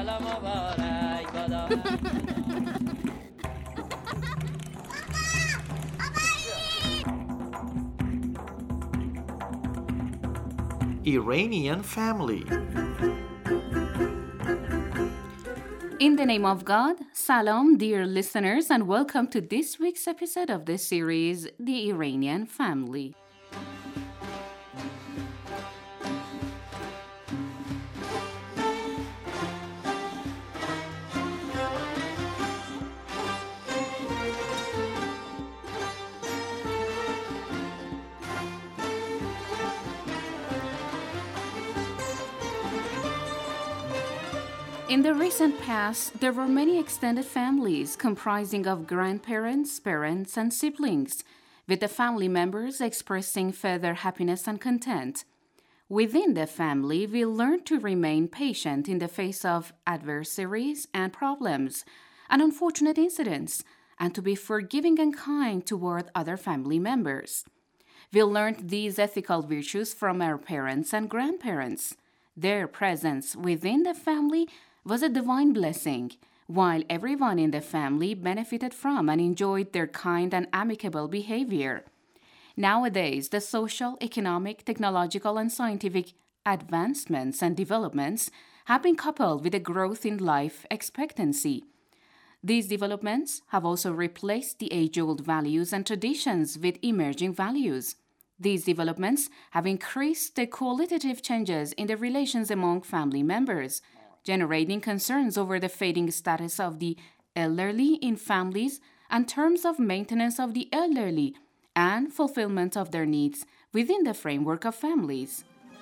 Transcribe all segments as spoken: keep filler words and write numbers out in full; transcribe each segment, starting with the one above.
Iranian family. In the name of God, Salam, dear listeners, and welcome to this week's episode of the series, The Iranian Family. In the recent past, there were many extended families comprising of grandparents, parents, and siblings, with the family members expressing further happiness and content. Within the family, we learn to remain patient in the face of adversaries and problems and unfortunate incidents, and to be forgiving and kind toward other family members. We learned these ethical virtues from our parents and grandparents. Their presence within the family was a divine blessing, while everyone in the family benefited from and enjoyed their kind and amicable behavior. Nowadays, the social, economic, technological, and scientific advancements and developments have been coupled with a growth in life expectancy. These developments have also replaced the age-old values and traditions with emerging values. These developments have increased the qualitative changes in the relations among family members, generating concerns over the fading status of the elderly in families and terms of maintenance of the elderly and fulfillment of their needs within the framework of families.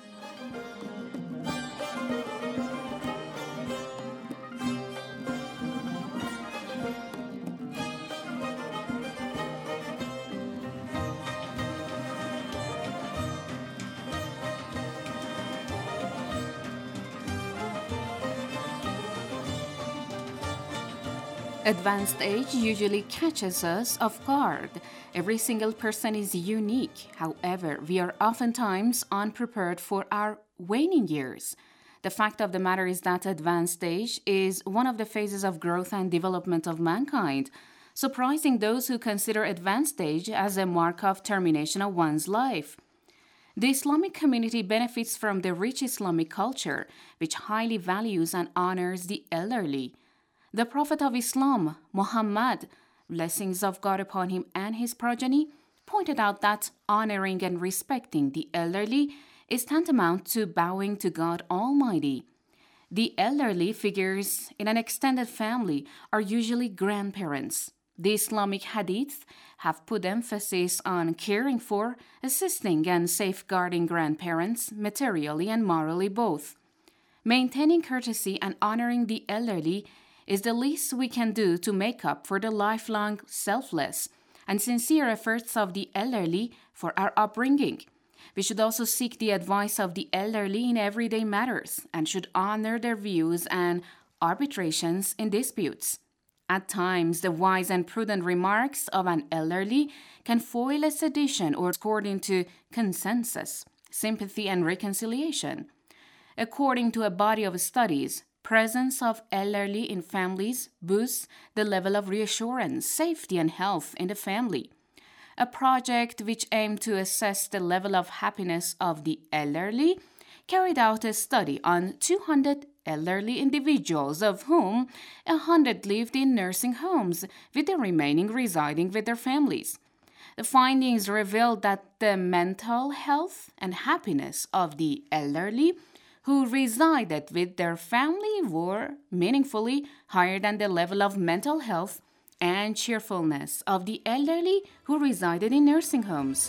Advanced age usually catches us off guard. Every single person is unique. However, we are oftentimes unprepared for our waning years. The fact of the matter is that advanced age is one of the phases of growth and development of mankind, surprising those who consider advanced age as a mark of termination of one's life. The Islamic community benefits from the rich Islamic culture, which highly values and honors the elderly. The Prophet of Islam, Muhammad, blessings of God upon him and his progeny, pointed out that honoring and respecting the elderly is tantamount to bowing to God Almighty. The elderly figures in an extended family are usually grandparents. The Islamic hadiths have put emphasis on caring for, assisting, and safeguarding grandparents, materially and morally both. Maintaining courtesy and honoring the elderly is the least we can do to make up for the lifelong selfless and sincere efforts of the elderly for our upbringing. We should also seek the advice of the elderly in everyday matters and should honor their views and arbitrations in disputes. At times, the wise and prudent remarks of an elderly can foil a sedition or accord into consensus, sympathy, and reconciliation. According to a body of studies, presence of elderly in families boosts the level of reassurance, safety, and health in the family. A project which aimed to assess the level of happiness of the elderly carried out a study on two hundred elderly individuals, of whom one hundred lived in nursing homes, with the remaining residing with their families. The findings revealed that the mental health and happiness of the elderly who resided with their family were meaningfully higher than the level of mental health and cheerfulness of the elderly who resided in nursing homes.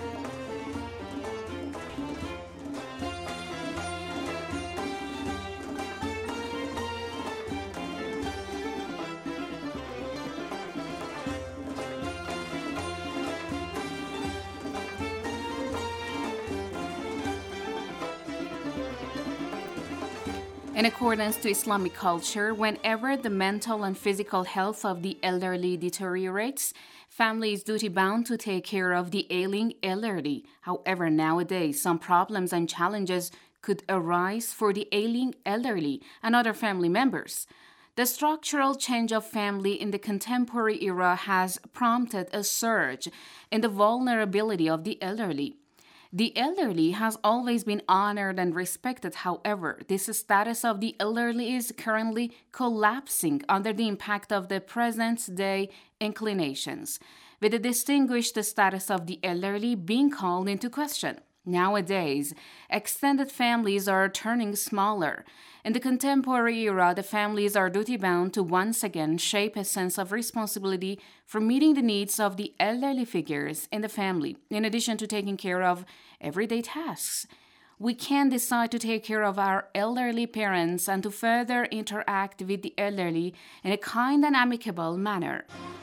In accordance to Islamic culture, whenever the mental and physical health of the elderly deteriorates, family is duty-bound to take care of the ailing elderly. However, nowadays, some problems and challenges could arise for the ailing elderly and other family members. The structural change of family in the contemporary era has prompted a surge in the vulnerability of the elderly. The elderly has always been honored and respected. However, this status of the elderly is currently collapsing under the impact of the present-day inclinations, with the distinguished status of the elderly being called into question. Nowadays, extended families are turning smaller. In the contemporary era, the families are duty-bound to once again shape a sense of responsibility for meeting the needs of the elderly figures in the family, in addition to taking care of everyday tasks. We can decide to take care of our elderly parents and to further interact with the elderly in a kind and amicable manner.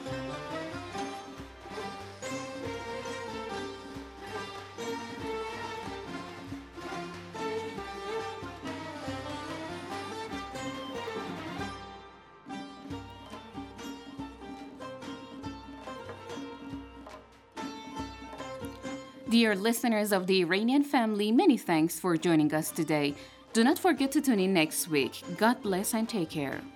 Dear listeners of the Iranian family, many thanks for joining us today. Do not forget to tune in next week. God bless and take care.